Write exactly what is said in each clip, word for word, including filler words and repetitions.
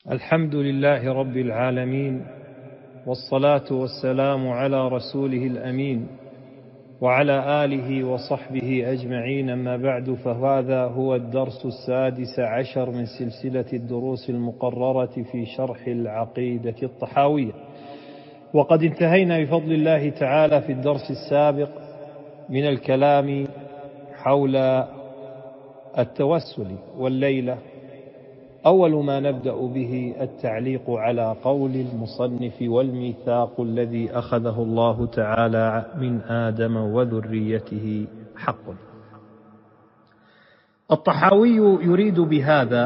الحمد لله رب العالمين، والصلاة والسلام على رسوله الأمين وعلى آله وصحبه أجمعين، أما بعد، فهذا هو الدرس السادس عشر من سلسلة الدروس المقررة في شرح العقيدة الطحاوية. وقد انتهينا بفضل الله تعالى في الدرس السابق من الكلام حول التوسل، والليلة أول ما نبدأ به التعليق على قول المصنف: والميثاق الذي أخذه الله تعالى من آدم وذريته حق. الطحاوي يريد بهذا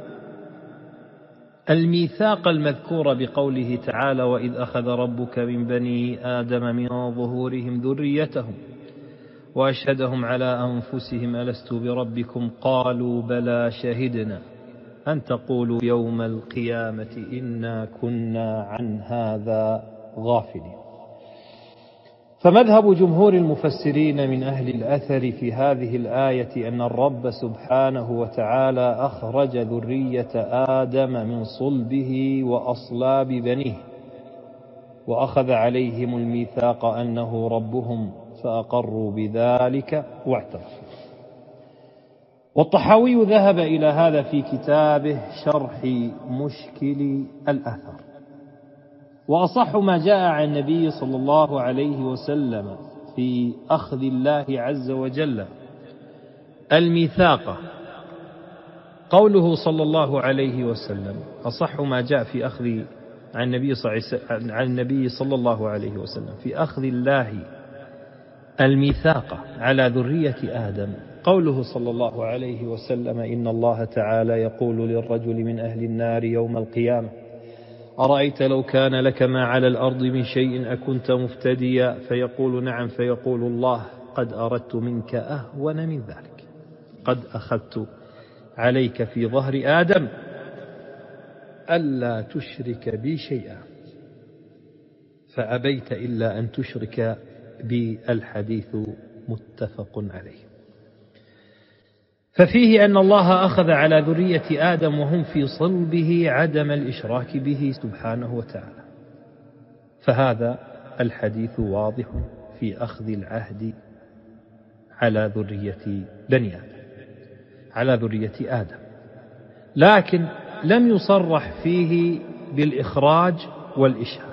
الميثاق المذكور بقوله تعالى: وإذ أخذ ربك من بني آدم من ظهورهم ذريتهم وأشهدهم على أنفسهم ألست بربكم قالوا بلى شهدنا أن تقولوا يوم القيامة إنا كنا عن هذا غافلين. فمذهب جمهور المفسرين من أهل الأثر في هذه الآية أن الرب سبحانه وتعالى أخرج ذرية آدم من صلبه وأصلاب بنيه، وأخذ عليهم الميثاق أنه ربهم، فأقروا بذلك واعترفوا. والطحاوي ذهب إلى هذا في كتابه شرح مشكل الأثر. وأصح ما جاء عن النبي صلى الله عليه وسلم في أخذ الله عز وجل الميثاق قوله صلى الله عليه وسلم: أصح ما جاء في أخذ عن النبي عن النبي صلى الله عليه وسلم في أخذ الله الميثاق على ذرية آدم قوله صلى الله عليه وسلم: إن الله تعالى يقول للرجل من أهل النار يوم القيامة: أرأيت لو كان لك ما على الأرض من شيء أكنت مفتديا؟ فيقول: نعم. فيقول الله: قد أردت منك أهون من ذلك، قد أخذت عليك في ظهر آدم ألا تشرك بي شيئا، فأبيت إلا أن تشرك بي. الحديث متفق عليه. ففيه أن الله أخذ على ذرية آدم وهم في صلبه عدم الإشراك به سبحانه وتعالى، فهذا الحديث واضح في أخذ العهد على ذرية بني آدم على ذرية آدم، لكن لم يصرح فيه بالإخراج والإشهاد.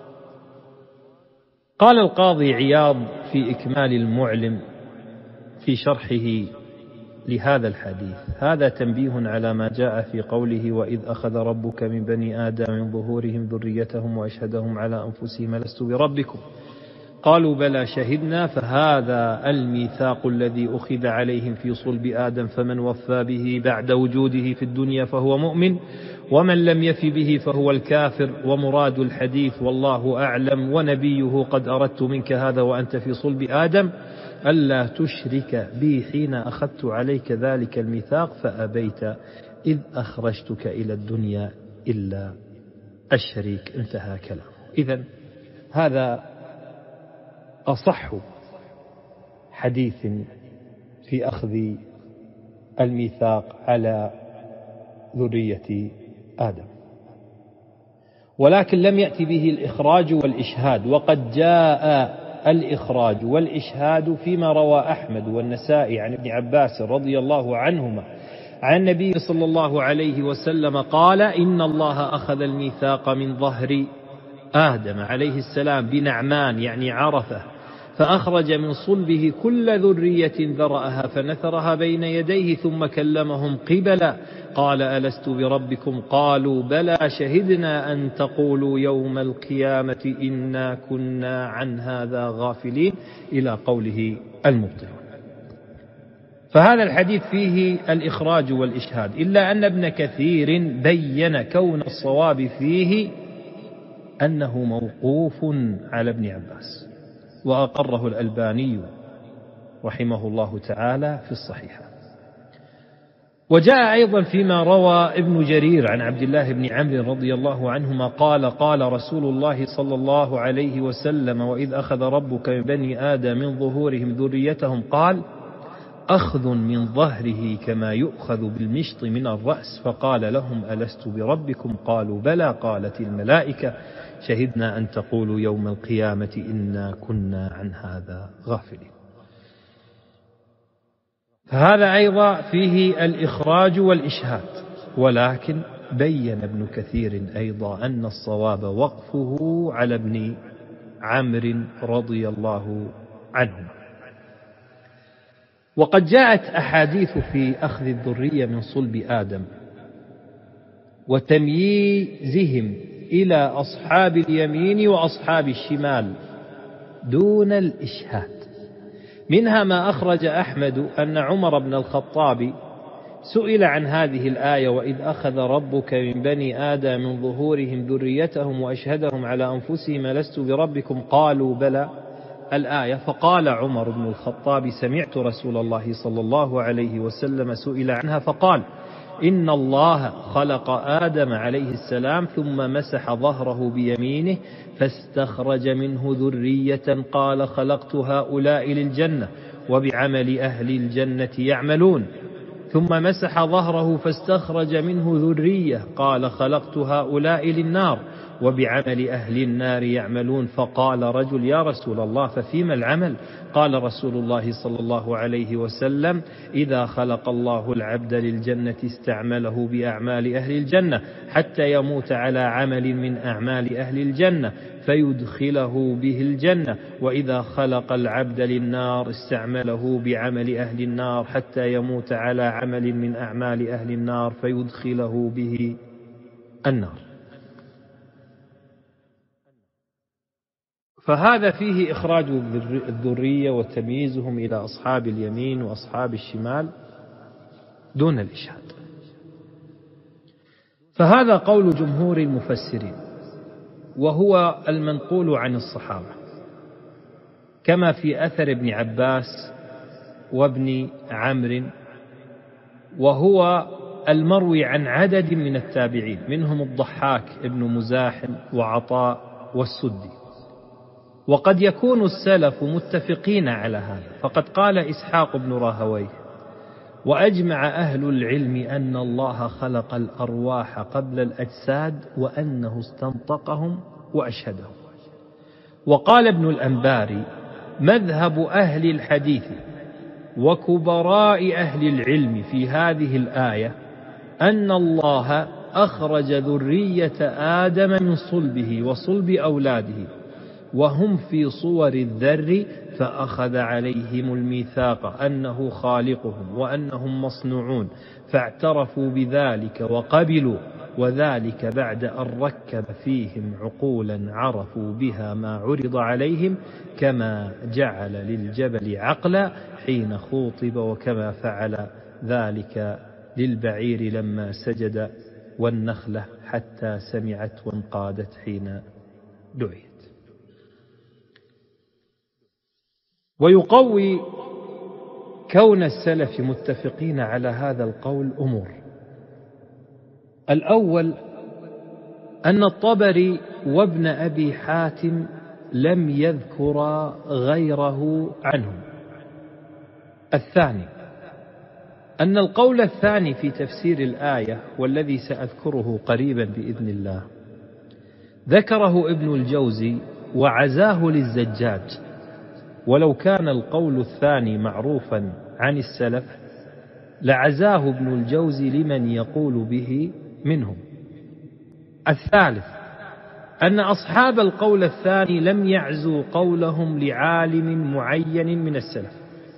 قال القاضي عياض في إكمال المعلم في شرحه لهذا الحديث: هذا تنبيه على ما جاء في قوله: وإذ أخذ ربك من بني آدم من ظهورهم ذريتهم وأشهدهم على أنفسهم ألست بربكم قالوا بلى شهدنا. فهذا الميثاق الذي أخذ عليهم في صلب آدم، فمن وفى به بعد وجوده في الدنيا فهو مؤمن، ومن لم يف به فهو الكافر. ومراد الحديث والله أعلم ونبيه: قد أردت منك هذا وأنت في صلب آدم ألا تشرك بي حين أخذت عليك ذلك الميثاق فأبيت إذ أخرجتك إلى الدنيا إلا الشريك. انتهى كلامه. إذن هذا أصح حديث في أخذ الميثاق على ذرية آدم، ولكن لم يأتي به الإخراج والإشهاد. وقد جاء الإخراج والإشهاد فيما روى أحمد والنسائي عن ابن عباس رضي الله عنهما عن النبي صلى الله عليه وسلم قال: إن الله أخذ الميثاق من ظهر آدم عليه السلام بنعمان، يعني عرفة، فأخرج من صلبه كل ذرية ذرأها فنثرها بين يديه ثم كلمهم قبلا قال: ألست بربكم قالوا بلى شهدنا أن تقولوا يوم القيامة إنا كنا عن هذا غافلين، إلى قوله المبطلون. فهذا الحديث فيه الإخراج والإشهاد، إلا أن ابن كثير بين كون الصواب فيه أنه موقوف على ابن عباس، وأقره الألباني رحمه الله تعالى في الصحيحة. وجاء أيضا فيما روى ابن جرير عن عبد الله بن عمرو رضي الله عنهما قال: قال رسول الله صلى الله عليه وسلم: وإذ أخذ ربك من بني آدم من ظهورهم ذريتهم قال: أخذ من ظهره كما يؤخذ بالمشط من الرأس، فقال لهم: ألست بربكم؟ قالوا: بلى. قالت الملائكة: شهدنا أن تقولوا يوم القيامة إنا كنا عن هذا غافلين. فهذا أيضا فيه الإخراج والإشهاد، ولكن بين ابن كثير أيضا أن الصواب وقفه على ابن عمرو رضي الله عنه. وقد جاءت أحاديث في أخذ الذرية من صلب آدم وتمييزهم إلى أصحاب اليمين وأصحاب الشمال دون الإشهاد. منها ما أخرج أحمد أن عمر بن الخطاب سئل عن هذه الآية: وإذ أخذ ربك من بني آدم من ظهورهم ذريتهم وأشهدهم على أنفسهم لست بربكم؟ قالوا: بلى. الآية. فقال عمر بن الخطاب: سمعت رسول الله صلى الله عليه وسلم سئل عنها فقال: إن الله خلق آدم عليه السلام ثم مسح ظهره بيمينه فاستخرج منه ذرية قال: خلقت هؤلاء للجنة وبعمل أهل الجنة يعملون. ثم مسح ظهره فاستخرج منه ذرية قال: خلقت هؤلاء للنار وبعمل أهل النار يعملون. فقال رجل: يا رسول الله ففيما العمل؟ قال رسول الله صلى الله عليه وسلم: إذا خلق الله العبد للجنة استعمله بأعمال أهل الجنة حتى يموت على عمل من أعمال أهل الجنة فيدخله به الجنة، وإذا خلق العبد للنار استعمله بعمل أهل النار حتى يموت على عمل من أعمال أهل النار فيدخله به النار. فهذا فيه إخراج الذرية وتمييزهم إلى أصحاب اليمين وأصحاب الشمال دون الإشهاد. فهذا قول جمهور المفسرين، وهو المنقول عن الصحابة، كما في أثر ابن عباس وابن عمرو، وهو المروي عن عدد من التابعين منهم الضحاك ابن مزاحم وعطاء والسدي. وقد يكون السلف متفقين على هذا، فقد قال إسحاق بن راهويه: وأجمع أهل العلم أن الله خلق الأرواح قبل الأجساد وأنه استنطقهم وأشهدهم. وقال ابن الأنباري: مذهب أهل الحديث وكبراء أهل العلم في هذه الآية أن الله أخرج ذرية آدم من صلبه وصلب أولاده وهم في صور الذر، فأخذ عليهم الميثاق أنه خالقهم وأنهم مصنوعون، فاعترفوا بذلك وقبلوا، وذلك بعد أن ركب فيهم عقولا عرفوا بها ما عرض عليهم، كما جعل للجبل عقلا حين خوطب، وكما فعل ذلك للبعير لما سجد، والنخلة حتى سمعت وانقادت حين دعيت. ويقوي كون السلف متفقين على هذا القول أمور: الأول أن الطبري وابن أبي حاتم لم يذكر غيره عنهم. الثاني أن القول الثاني في تفسير الآية، والذي سأذكره قريبا بإذن الله، ذكره ابن الجوزي وعزاه للزجاج، ولو كان القول الثاني معروفا عن السلف لعزاه ابن الجوزي لمن يقول به منهم. الثالث أن أصحاب القول الثاني لم يعزوا قولهم لعالم معين من السلف،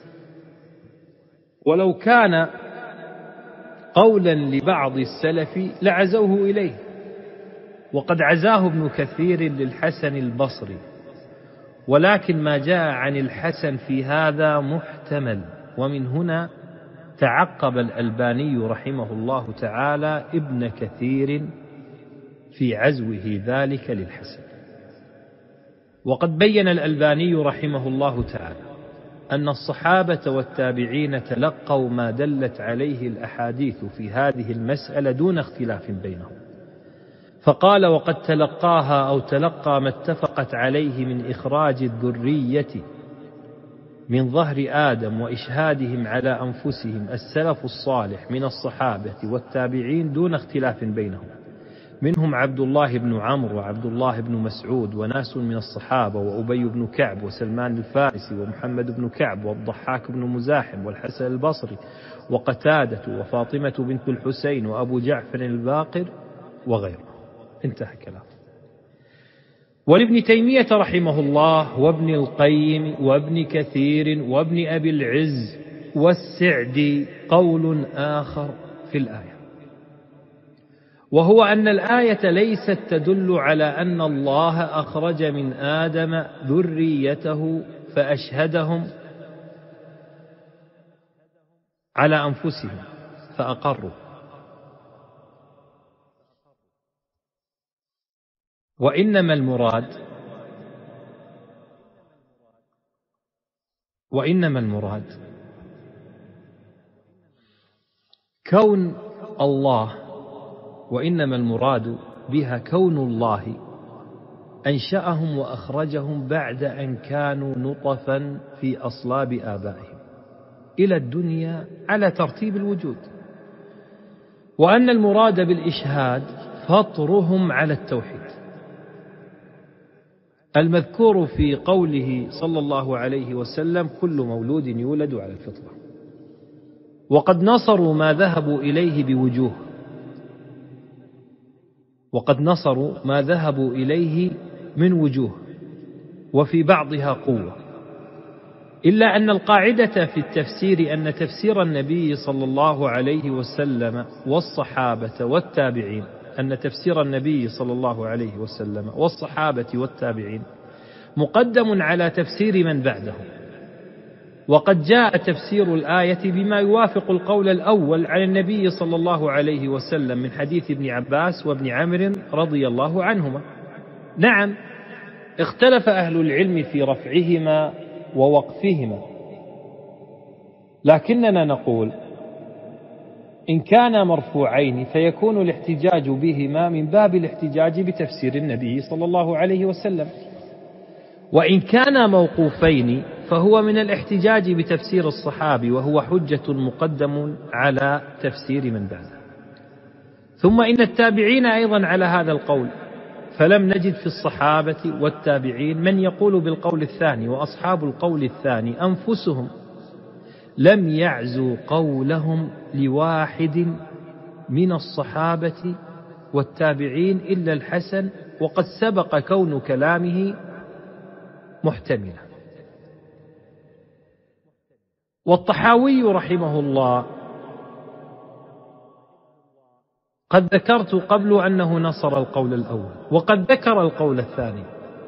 ولو كان قولا لبعض السلف لعزوه إليه. وقد عزاه ابن كثير للحسن البصري، ولكن ما جاء عن الحسن في هذا محتمل، ومن هنا تعقب الألباني رحمه الله تعالى ابن كثير في عزوه ذلك للحسن. وقد بين الألباني رحمه الله تعالى أن الصحابة والتابعين تلقوا ما دلت عليه الأحاديث في هذه المسألة دون اختلاف بينهم، فقال: وقد تلقاها أو تلقى ما اتفقت عليه من إخراج الذرية من ظهر آدم وإشهادهم على أنفسهم السلف الصالح من الصحابة والتابعين دون اختلاف بينهم، منهم عبد الله بن عمرو وعبد الله بن مسعود وناس من الصحابة وأبي بن كعب وسلمان الفارسي ومحمد بن كعب والضحاك بن مزاحم والحسن البصري وقتادة وفاطمة بنت الحسين وأبو جعفر الباقر وغيره. انتهى كلام. ولابن تيمية رحمه الله وابن القيم وابن كثير وابن أبي العز والسعدي قول آخر في الآية، وهو أن الآية ليست تدل على أن الله أخرج من آدم ذريته فأشهدهم على أنفسهم فأقروا، وإنما المراد وإنما المراد كون الله وإنما المراد بها كون الله أنشأهم وأخرجهم بعد أن كانوا نطفا في أصلاب آبائهم إلى الدنيا على ترتيب الوجود، وأن المراد بالإشهاد فطرهم على التوحيد المذكور في قوله صلى الله عليه وسلم كل مولود يولد على الفطرة. وقد نصروا ما ذهبوا إليه بوجوه وقد نصروا ما ذهبوا إليه من وجوه وفي بعضها قوة، إلا أن القاعدة في التفسير أن تفسير النبي صلى الله عليه وسلم والصحابة والتابعين أن تفسير النبي صلى الله عليه وسلم والصحابة والتابعين مقدم على تفسير من بعدهم. وقد جاء تفسير الآية بما يوافق القول الأول عن النبي صلى الله عليه وسلم من حديث ابن عباس وابن عمرو رضي الله عنهما. نعم، اختلف أهل العلم في رفعهما ووقفهما، لكننا نقول إن كانا مرفوعين فيكون الاحتجاج بهما من باب الاحتجاج بتفسير النبي صلى الله عليه وسلم، وإن كانا موقوفين فهو من الاحتجاج بتفسير الصحابي وهو حجة مقدم على تفسير من بعده. ثم إن التابعين أيضا على هذا القول، فلم نجد في الصحابة والتابعين من يقول بالقول الثاني، وأصحاب القول الثاني أنفسهم لم يعزوا قولهم لواحد من الصحابة والتابعين إلا الحسن، وقد سبق كون كلامه محتملا. والطحاوي رحمه الله قد ذكرت قبل أنه نصر القول الأول، وقد ذكر القول الثاني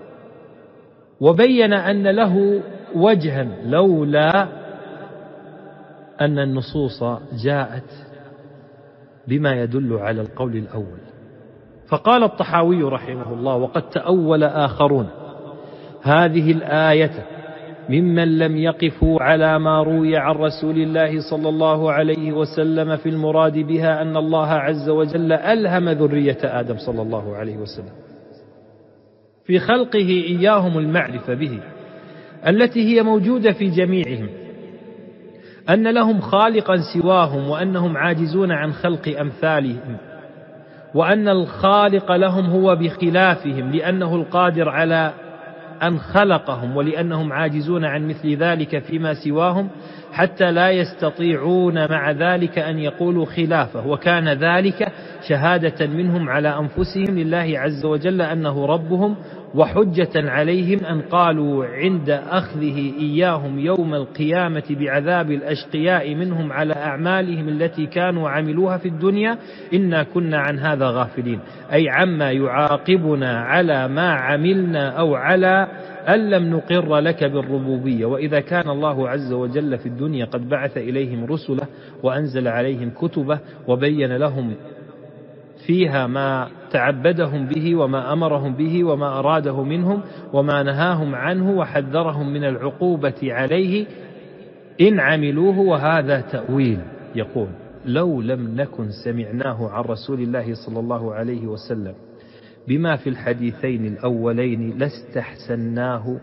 وبين أن له وجها لولا أن النصوص جاءت بما يدل على القول الأول. فقال الطحاوي رحمه الله: وقد تأول آخرون هذه الآية ممن لم يقفوا على ما روي عن رسول الله صلى الله عليه وسلم في المراد بها أن الله عز وجل ألهم ذرية آدم صلى الله عليه وسلم في خلقه إياهم المعرفة به التي هي موجودة في جميعهم، أن لهم خالقا سواهم وأنهم عاجزون عن خلق أمثالهم، وأن الخالق لهم هو بخلافهم لأنه القادر على أن خلقهم، ولأنهم عاجزون عن مثل ذلك فيما سواهم حتى لا يستطيعون مع ذلك أن يقولوا خلافه، وكان ذلك شهادة منهم على أنفسهم لله عز وجل أنه ربهم، وحجة عليهم أن قالوا عند أخذه إياهم يوم القيامة بعذاب الأشقياء منهم على أعمالهم التي كانوا عملوها في الدنيا: إنا كنا عن هذا غافلين، أي عما يعاقبنا على ما عملنا أو على أن لم نقر لك بالربوبية. وإذا كان الله عز وجل في الدنيا قد بعث إليهم رسله وأنزل عليهم كتبه وبين لهم فيها ما تعبدهم به وما أمرهم به وما أراده منهم وما نهاهم عنه وحذرهم من العقوبة عليه إن عملوه، وهذا تأويل. يقول: لو لم نكن سمعناه عن رسول الله صلى الله عليه وسلم بما في الحديثين الأولين لاستحسناه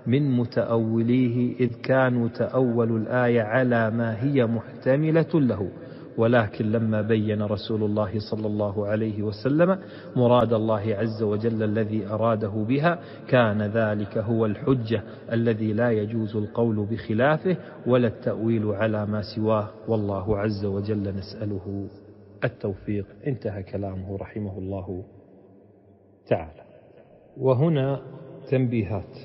من متأوليه، إذ كانوا تأولوا الآية على ما هي محتملة له، ولكن لما بين رسول الله صلى الله عليه وسلم مراد الله عز وجل الذي أراده بها، كان ذلك هو الحجة الذي لا يجوز القول بخلافه ولا التأويل على ما سواه، والله عز وجل نسأله التوفيق. انتهى كلامه رحمه الله تعالى. وهنا تنبيهات.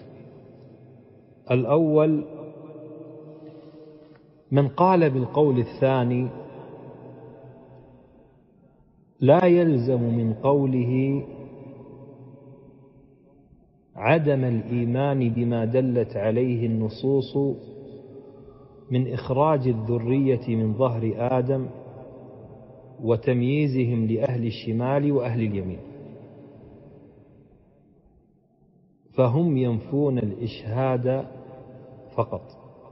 الأول: من قال بالقول الثاني لا يلزم من قوله عدم الإيمان بما دلت عليه النصوص من إخراج الذرية من ظهر آدم وتمييزهم لأهل الشمال وأهل اليمين، فهم ينفون الإشهاد فقط،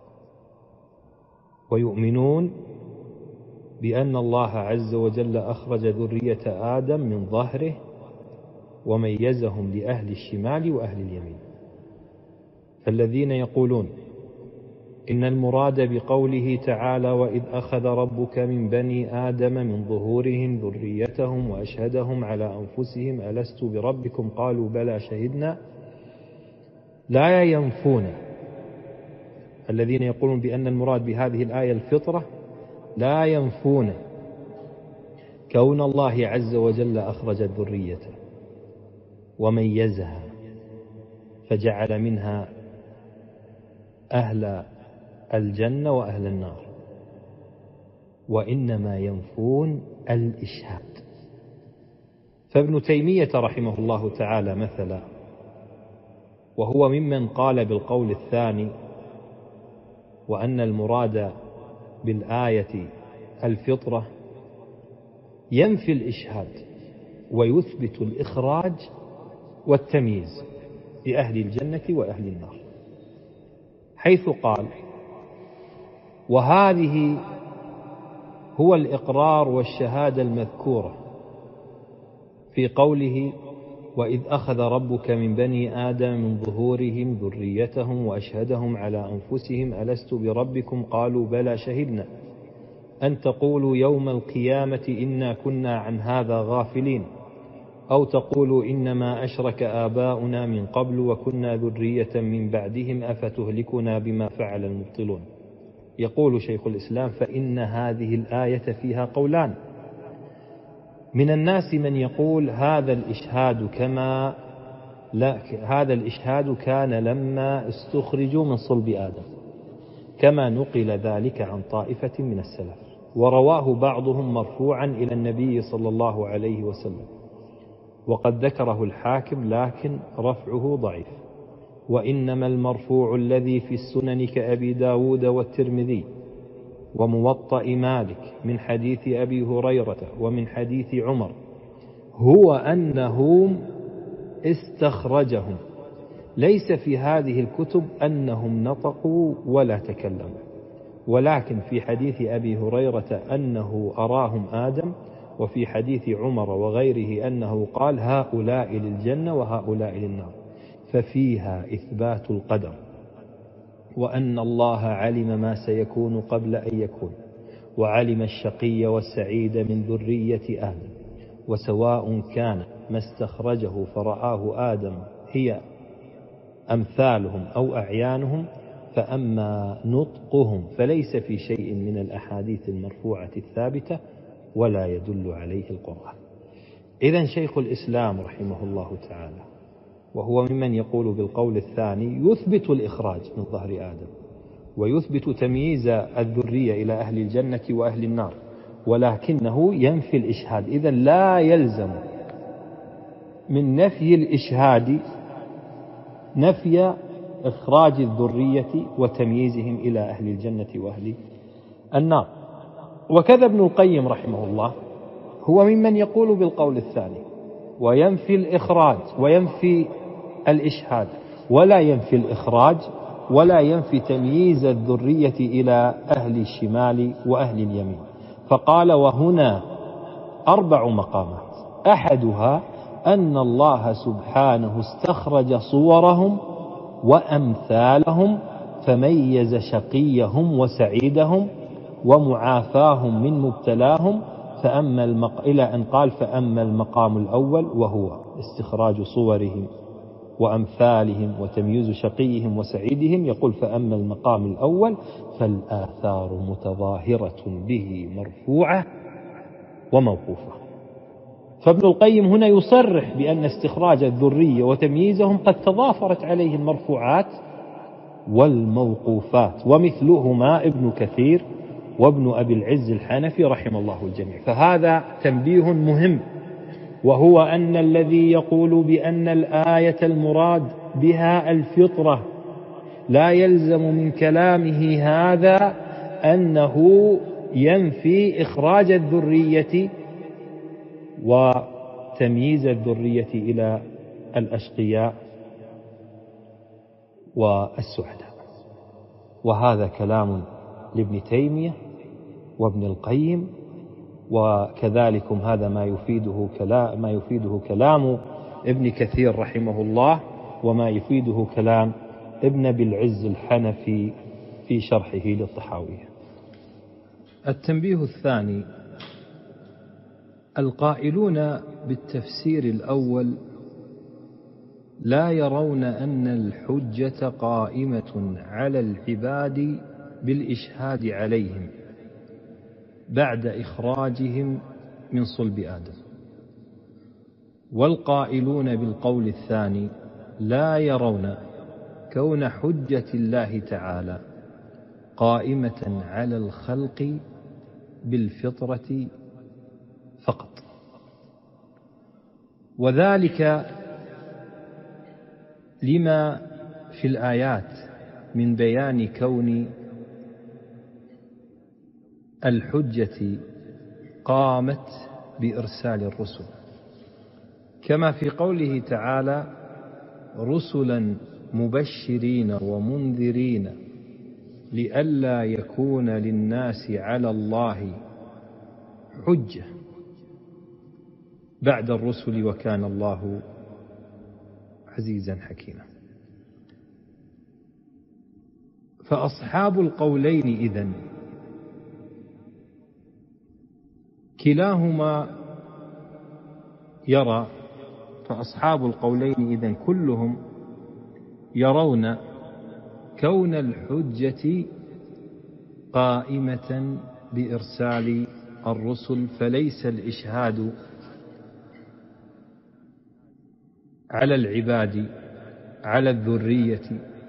ويؤمنون بأن الله عز وجل أخرج ذرية آدم من ظهره وميزهم لأهل الشمال وأهل اليمين. فالذين يقولون إن المراد بقوله تعالى وإذ أخذ ربك من بني آدم من ظهورهم ذريتهم وأشهدهم على أنفسهم ألست بربكم قالوا بلى شهدنا، لا ينفون، الذين يقولون بأن المراد بهذه الآية الفطرة لا ينفون كون الله عز وجل أخرج الذرية وميزها فجعل منها أهل الجنة وأهل النار، وإنما ينفون الإشهاد. فابن تيمية رحمه الله تعالى مثلا، وهو ممن قال بالقول الثاني وأن المراد بالآية الفطرة، ينفي الإشهاد ويثبت الإخراج والتمييز لأهل الجنة وأهل النار، حيث قال: وهذه هو الإقرار والشهادة المذكورة في قوله وإذ أخذ ربك من بني آدم من ظهورهم ذريتهم وأشهدهم على أنفسهم ألست بربكم قالوا بلى شهدنا أن تقولوا يوم القيامة إنا كنا عن هذا غافلين، أو تقولوا إنما أشرك آباؤنا من قبل وكنا ذرية من بعدهم أفتهلكنا بما فعل المبطلون. يقول شيخ الإسلام: فإن هذه الآية فيها قولان. من الناس من يقول هذا الإشهاد كما لا هذا الإشهاد كان لما استخرجوا من صلب آدم، كما نقل ذلك عن طائفة من السلف، ورواه بعضهم مرفوعا إلى النبي صلى الله عليه وسلم، وقد ذكره الحاكم لكن رفعه ضعيف. وإنما المرفوع الذي في السنن كأبي داود والترمذي وموطأ مالك من حديث أبي هريرة ومن حديث عمر هو أنهم استخرجهم، ليس في هذه الكتب أنهم نطقوا ولا تكلموا، ولكن في حديث أبي هريرة أنه أراهم آدم، وفي حديث عمر وغيره أنه قال هؤلاء للجنة وهؤلاء للنار، ففيها إثبات القدر، وأن الله علم ما سيكون قبل أن يكون، وعلم الشقي والسعيد من ذرية آدم، وسواء كان ما استخرجه فرآه آدم هي أمثالهم أو أعيانهم، فأما نطقهم فليس في شيء من الأحاديث المرفوعة الثابتة ولا يدل عليه القرآن. إذن شيخ الإسلام رحمه الله تعالى، وهو ممن يقول بالقول الثاني، يثبت الإخراج من ظهر آدم ويثبت تمييز الذرية إلى أهل الجنة وأهل النار، ولكنه ينفي الإشهاد. إذن لا يلزم من نفي الإشهاد نفي إخراج الذرية وتمييزهم إلى أهل الجنة وأهل النار. وكذا ابن القيم رحمه الله هو ممن يقول بالقول الثاني، وينفي الإخراج وينفي الإشهاد، ولا ينفي الإخراج ولا ينفي تمييز الذرية إلى أهل الشمال وأهل اليمين. فقال: وهنا أربع مقامات، أحدها أن الله سبحانه استخرج صورهم وأمثالهم فميز شقيهم وسعيدهم ومعافاهم من مبتلاهم، فأما المق... إلى أن قال فأما المقام الأول وهو استخراج صورهم وأمثالهم وتمييز شقيهم وسعيدهم، يقول فأما المقام الأول فالآثار متظاهرة به مرفوعة وموقوفة. فابن القيم هنا يصرح بأن استخراج الذرية وتمييزهم قد تضافرت عليه المرفوعات والموقوفات، ومثلهما ابن كثير وابن أبي العز الحنفي رحم الله الجميع. فهذا تنبيه مهم، وهو أن الذي يقول بأن الآية المراد بها الفطرة لا يلزم من كلامه هذا أنه ينفي إخراج الذرية وتمييز الذرية إلى الأشقياء والسعداء. وهذا كلام لابن تيمية وابن القيم، وكذلك هذا ما يفيده كلام ما يفيده كلام ابن كثير رحمه الله، وما يفيده كلام ابن أبي العز الحنفي في شرحه للطحاوية. التنبيه الثاني: القائلون بالتفسير الأول لا يرون أن الحجة قائمة على العباد بالإشهاد عليهم بعد إخراجهم من صلب آدم، والقائلون بالقول الثاني لا يرون كون حجة الله تعالى قائمة على الخلق بالفطرة فقط، وذلك لما في الآيات من بيان كون الحجة قامت بإرسال الرسل، كما في قوله تعالى: رسلا مبشرين ومنذرين لئلا يكون للناس على الله حجة بعد الرسل وكان الله عزيزا حكيما. فأصحاب القولين إذن كلاهما يرى فأصحاب القولين إذن كلهم يرون كون الحجة قائمة بإرسال الرسل، فليس الإشهاد على العباد على الذرية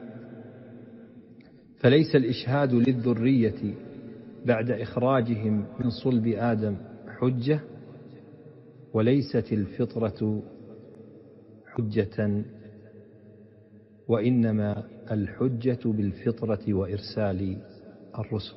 فليس الإشهاد للذرية بعد إخراجهم من صلب آدم حجة، وليست الفطرة حجة، وإنما الحجة بالفطرة وإرسال الرسل.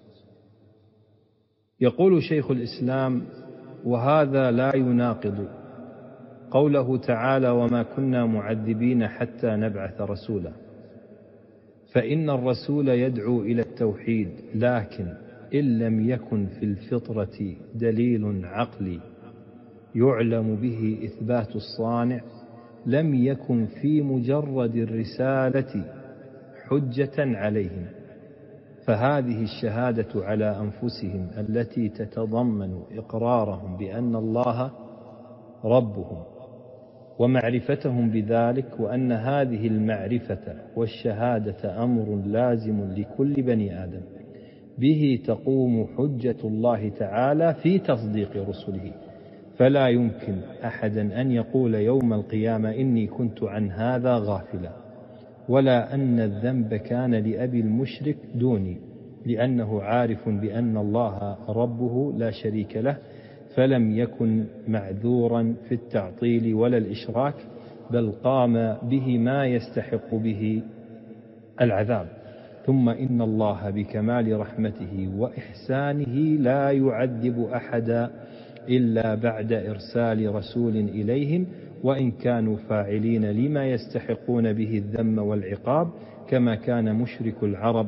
يقول شيخ الإسلام: وهذا لا يناقض قوله تعالى: وما كنا معذبين حتى نبعث رسولا، فإن الرسول يدعو إلى التوحيد، لكن إن لم يكن في الفطرة دليل عقلي يعلم به إثبات الصانع لم يكن في مجرد الرسالة حجة عليهم. فهذه الشهادة على أنفسهم التي تتضمن إقرارهم بأن الله ربهم ومعرفتهم بذلك، وأن هذه المعرفة والشهادة أمر لازم لكل بني آدم، به تقوم حجة الله تعالى في تصديق رسله. فلا يمكن أحدا أن يقول يوم القيامة إني كنت عن هذا غافلا، ولا أن الذنب كان لأبي المشرك دوني، لأنه عارف بأن الله ربه لا شريك له، فلم يكن معذورا في التعطيل ولا الإشراك، بل قام به ما يستحق به العذاب. ثم إن الله بكمال رحمته وإحسانه لا يعذب أحدا إلا بعد إرسال رسول إليهم، وإن كانوا فاعلين لما يستحقون به الذم والعقاب، كما كان مشرك العرب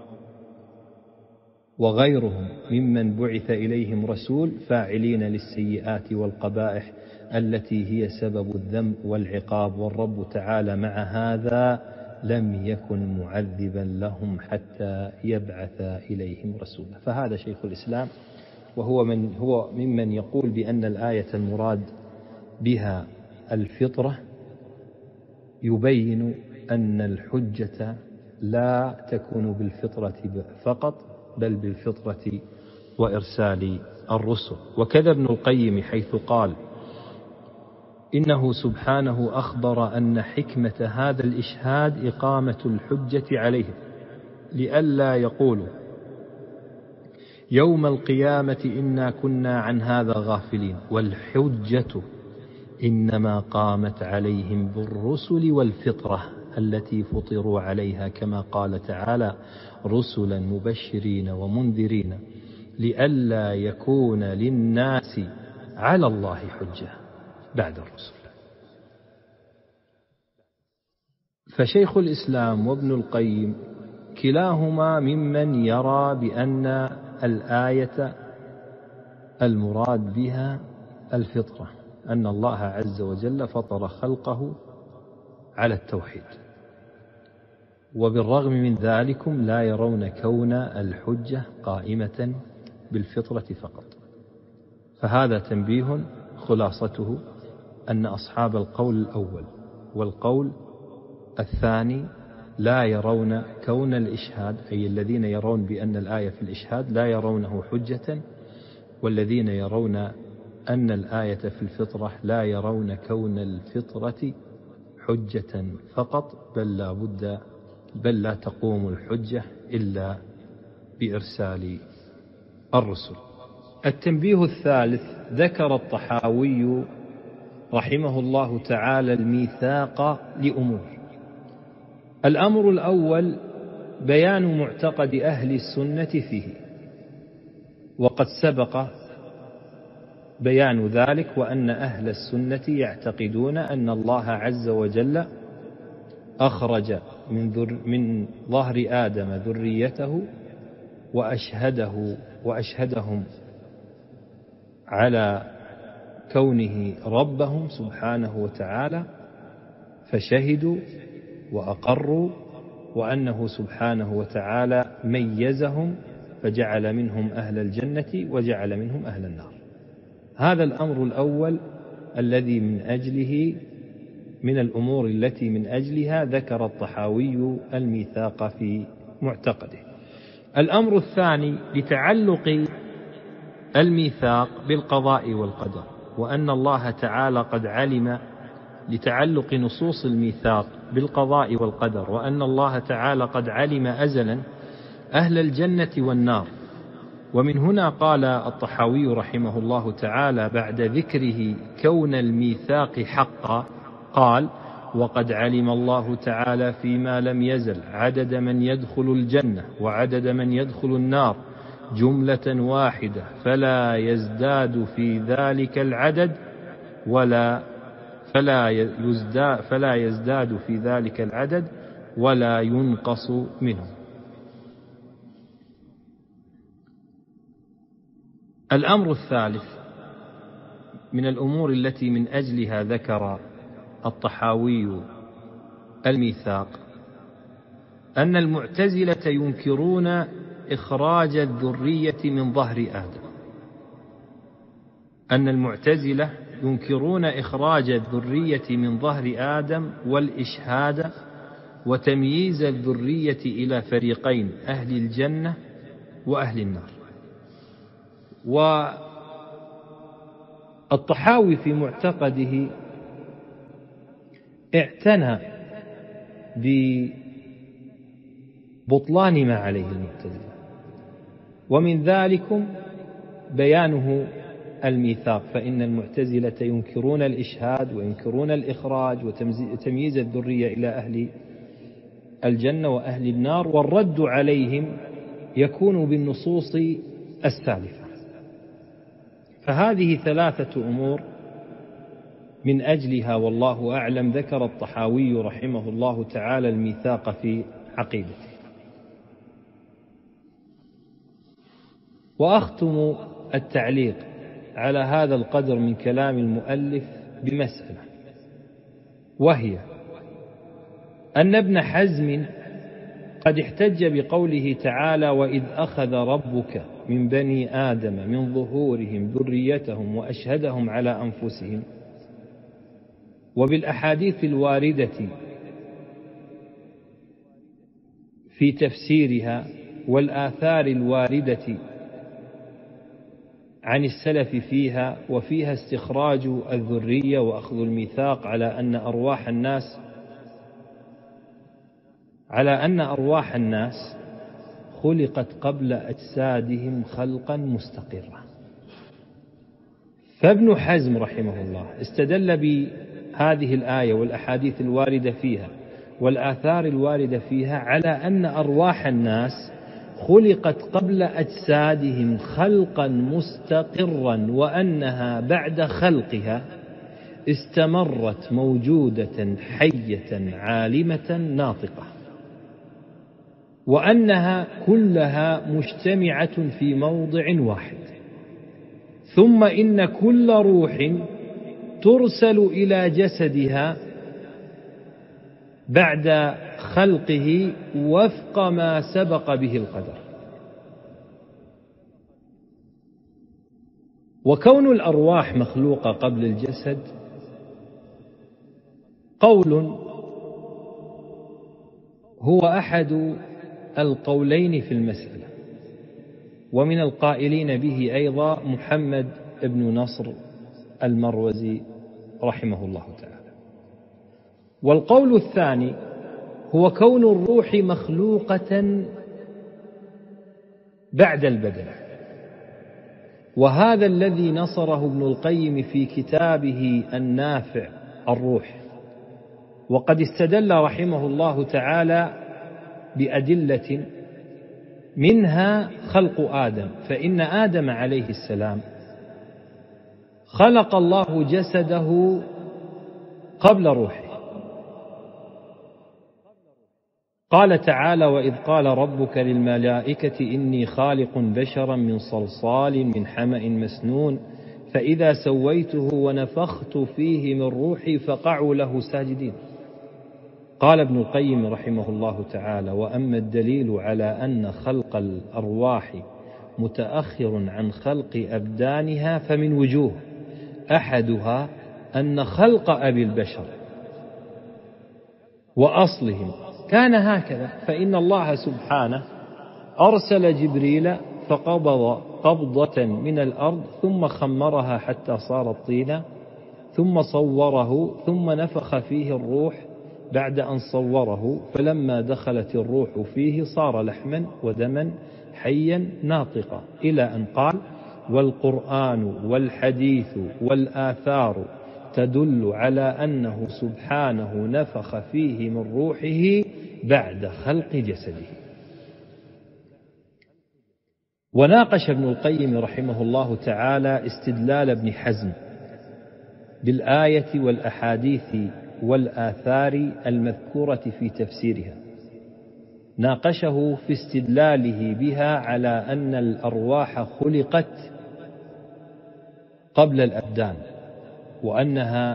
وغيرهم ممن بعث إليهم رسول فاعلين للسيئات والقبائح التي هي سبب الذم والعقاب. والرب تعالى مع هذا لم يكن معذبا لهم حتى يبعث إليهم رسولا. فهذا شيخ الإسلام، وهو من هو ممن يقول بأن الآية المراد بها الفطرة، يبين أن الحجة لا تكون بالفطرة فقط بل بالفطرة وإرسال الرسل. وكذا ابن القيم حيث قال إنه سبحانه أخبر أن حكمة هذا الإشهاد إقامة الحجة عليهم، لئلا يقولوا يوم القيامة إنا كنا عن هذا غافلين، والحجة إنما قامت عليهم بالرسل والفطرة التي فطروا عليها، كما قال تعالى رسلا مبشرين ومنذرين لئلا يكون للناس على الله حجة بعد الرسل. فشيخ الإسلام وابن القيم كلاهما ممن يرى بأن الآية المراد بها الفطرة، أن الله عز وجل فطر خلقه على التوحيد، وبالرغم من ذلكم لا يرون كون الحجة قائمة بالفطرة فقط. فهذا تنبيه خلاصته أن أصحاب القول الأول والقول الثاني لا يرون كون الإشهاد، أي الذين يرون بأن الآية في الإشهاد لا يرونه حجة، والذين يرون أن الآية في الفطرة لا يرون كون الفطرة حجة فقط، بل لا بد بل لا تقوم الحجة إلا بإرسال الرسل. التنبيه الثالث: ذكر الطحاوي رحمه الله تعالى الميثاق لأمور. الأمر الأول بيان معتقد أهل السنة فيه، وقد سبق بيان ذلك، وأن أهل السنة يعتقدون أن الله عز وجل أخرج من, ذر من ظهر آدم ذريته وأشهده وأشهدهم على كونه ربهم سبحانه وتعالى، فشهدوا وأقروا، وأنه سبحانه وتعالى ميزهم فجعل منهم أهل الجنة وجعل منهم أهل النار. هذا الأمر الأول الذي من أجله من الأمور التي من أجلها ذكر الطحاوي الميثاق في معتقده. الأمر الثاني لتعلق الميثاق بالقضاء والقدر، وأن الله تعالى قد علم لتعلق نصوص الميثاق بالقضاء والقدر، وأن الله تعالى قد علم أزلا أهل الجنة والنار. ومن هنا قال الطحاوي رحمه الله تعالى بعد ذكره كون الميثاق حقا، قال: وقد علم الله تعالى فيما لم يزل عدد من يدخل الجنة وعدد من يدخل النار جملة واحدة، فلا يزداد في ذلك العدد ولا فلا يزداد فلا يزداد في ذلك العدد ولا ينقص منه. الأمر الثالث من الأمور التي من أجلها ذكر الطحاوي الميثاق أن المعتزلة ينكرون إخراج الذرية من ظهر آدم أن المعتزلة ينكرون إخراج الذرية من ظهر آدم والإشهاد وتمييز الذرية إلى فريقين: أهل الجنة وأهل النار. والطحاوي في معتقده اعتنى ببطلان ما عليه المعتزلة، ومن ذلكم بيانه الميثاق، فإن المعتزلة ينكرون الإشهاد وينكرون الإخراج وتمييز الذرية إلى أهل الجنة وأهل النار، والرد عليهم يكون بالنصوص السالفة. فهذه ثلاثة أمور من أجلها والله أعلم ذكر الطحاوي رحمه الله تعالى الميثاق في عقيدته. وأختم التعليق على هذا القدر من كلام المؤلف بمسألة، وهي أن ابن حزم قد احتج بقوله تعالى: وإذ أخذ ربك من بني آدم من ظهورهم ذريتهم وأشهدهم على أنفسهم، وبالأحاديث الواردة في تفسيرها والآثار الواردة عن السلف فيها، وفيها استخراج الذرية وأخذ الميثاق على أن أرواح الناس على أن أرواح الناس خلقت قبل أجسادهم خلقا مستقرا. فابن حزم رحمه الله استدل بهذه الآية والأحاديث الواردة فيها والآثار الواردة فيها على أن أرواح الناس خلقت قبل أجسادهم خلقا مستقرا، وأنها بعد خلقها استمرت موجودة حية عالمة ناطقة، وأنها كلها مجتمعة في موضع واحد، ثم إن كل روح ترسل إلى جسدها بعد خلقه وفق ما سبق به القدر. وكون الأرواح مخلوقة قبل الجسد قول هو أحد القولين في المسألة، ومن القائلين به أيضا محمد بن نصر المروزي رحمه الله تعالى. والقول الثاني هو كون الروح مخلوقة بعد البدن، وهذا الذي نصره ابن القيم في كتابه النافع الروح. وقد استدل رحمه الله تعالى بأدلة منها خلق آدم، فإن آدم عليه السلام خلق الله جسده قبل روحه. قال تعالى: وإذ قال ربك للملائكة إني خالق بشرا من صلصال من حمأ مسنون فإذا سويته ونفخت فيه من روحي فقعوا له ساجدين. قال ابن القيم رحمه الله تعالى: وأما الدليل على أن خلق الأرواح متأخر عن خلق أبدانها فمن وجوه، أحدها أن خلق أبي البشر وأصلهم كان هكذا، فإن الله سبحانه أرسل جبريل فقبض قبضة من الأرض ثم خمرها حتى صارت طينا، ثم صوره ثم نفخ فيه الروح بعد أن صوره، فلما دخلت الروح فيه صار لحما ودما حيا ناطقا، إلى أن قال: والقرآن والحديث والآثار تدل على أنه سبحانه نفخ فيه من روحه بعد خلق جسده. وناقش ابن القيم رحمه الله تعالى استدلال ابن حزم بالآية والأحاديث والآثار المذكورة في تفسيرها، ناقشه في استدلاله بها على أن الأرواح خلقت قبل الأبدان، وأنها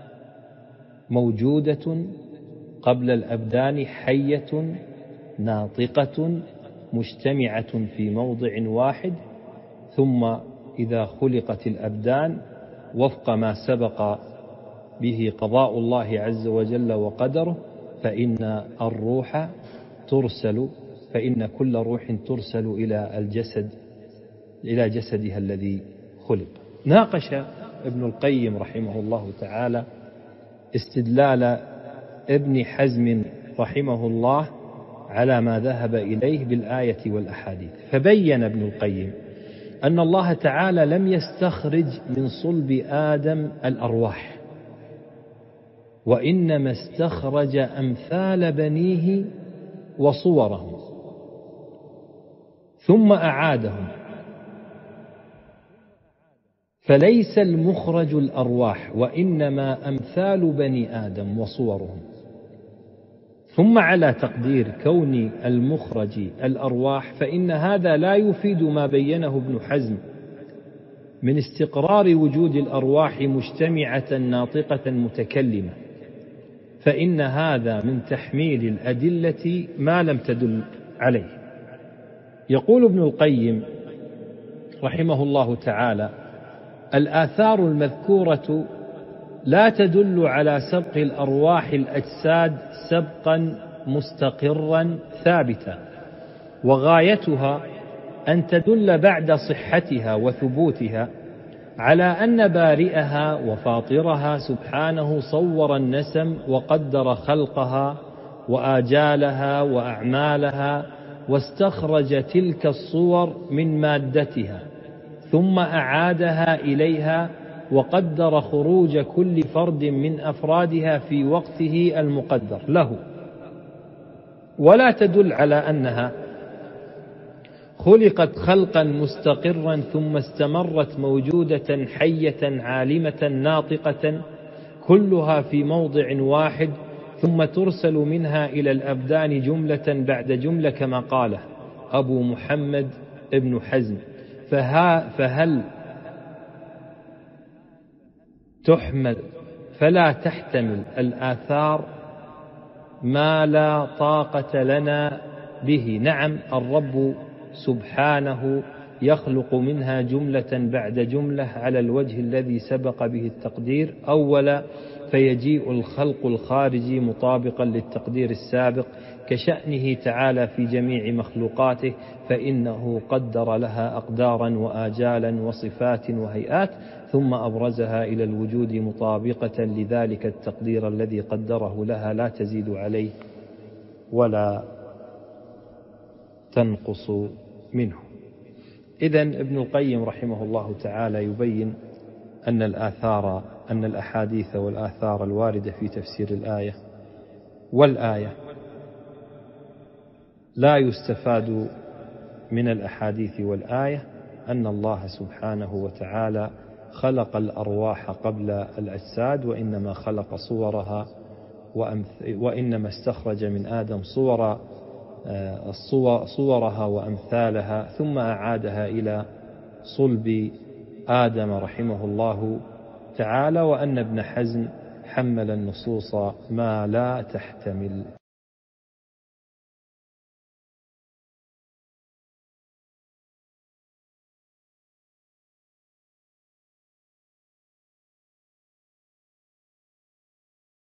موجودة قبل الأبدان حية ناطقة مجتمعة في موضع واحد، ثم إذا خلقت الأبدان وفق ما سبق به قضاء الله عز وجل وقدره، فإن الروح ترسل فإن كل روح ترسل إلى الجسد إلى جسدها الذي خلق. ناقش ابن القيم رحمه الله تعالى استدلال ابن حزم رحمه الله على ما ذهب إليه بالآية والأحاديث، فبين ابن القيم أن الله تعالى لم يستخرج من صلب آدم الأرواح، وإنما استخرج أمثال بنيه وصورهم ثم أعادهم، فليس المخرج الأرواح وإنما أمثال بني آدم وصورهم. ثم على تقدير كون المخرج الأرواح، فإن هذا لا يفيد ما بينه ابن حزم من استقرار وجود الأرواح مجتمعة ناطقة متكلمة، فإن هذا من تحميل الأدلة ما لم تدل عليه. يقول ابن القيم رحمه الله تعالى: الآثار المذكورة لا تدل على سبق الأرواح الأجساد سبقا مستقرا ثابتا، وغايتها أن تدل بعد صحتها وثبوتها على أن بارئها وفاطرها سبحانه صور النسم وقدر خلقها وآجالها وأعمالها، واستخرج تلك الصور من مادتها ثم أعادها إليها، وقدر خروج كل فرد من أفرادها في وقته المقدر له، ولا تدل على أنها خلقت خلقا مستقرا ثم استمرت موجودة حية عالمة ناطقة كلها في موضع واحد، ثم ترسل منها إلى الأبدان جملة بعد جملة كما قاله أبو محمد ابن حزم. فها فهل تحمل فلا تحتمل الآثار ما لا طاقة لنا به. نعم، الرب سبحانه يخلق منها جملة بعد جملة على الوجه الذي سبق به التقدير أولا، فيجيء الخلق الخارجي مطابقا للتقدير السابق كشأنه تعالى في جميع مخلوقاته، فإنه قدر لها أقدارا وآجالا وصفات وهيئات ثم أبرزها إلى الوجود مطابقة لذلك التقدير الذي قدره لها، لا تزيد عليه ولا تنقص منه. إذن ابن القيم رحمه الله تعالى يبين أن الآثار أن الأحاديث والآثار الواردة في تفسير الآية والآية لا يستفاد من الأحاديث والآية أن الله سبحانه وتعالى خلق الأرواح قبل الأجساد، وإنما خلق صورها وإنما استخرج من آدم صور صورها وأمثالها ثم أعادها إلى صلب آدم رحمه الله تعالى، وأن ابن حزم حمل النصوص ما لا تحتمل.